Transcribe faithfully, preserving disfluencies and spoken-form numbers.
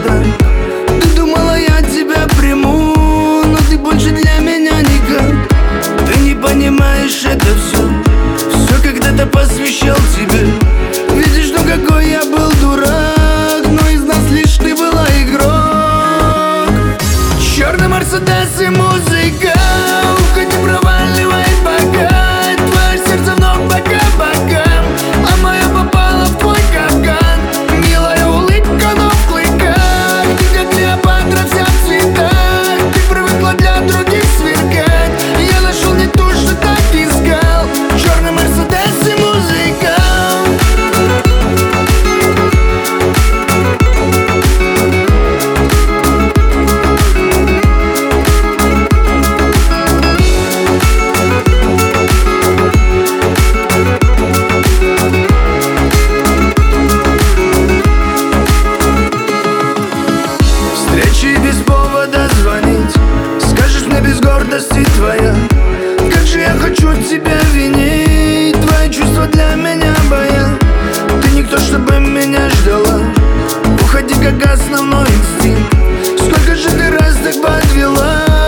пора. Ты думала, я тебя приму, но ты больше для меня никак. Ты не понимаешь, это все Все когда-то посвящал тебе. Видишь, ну какой я был дурак, но из нас лишь ты была игрок. Черный Мерседес и музыка, уходи, проваливай пока. Твое сердце вновь по кабакам, а моя попала в твой капкан. Милая улыбка, но в клыках. Ты как Клеопатра, вся в цветах. Ты привыкла для других сверкать. Я нашел не то, что так искал. Черный Мерседес и музыка. Встречи без повода звонить, скажешь мне без гордости твоя. Как же я хочу тебя винить, твои чувства для меня боя. Ты никто, чтобы меня ждала, уходи как основной инстинкт. Сколько же ты раз так подвела.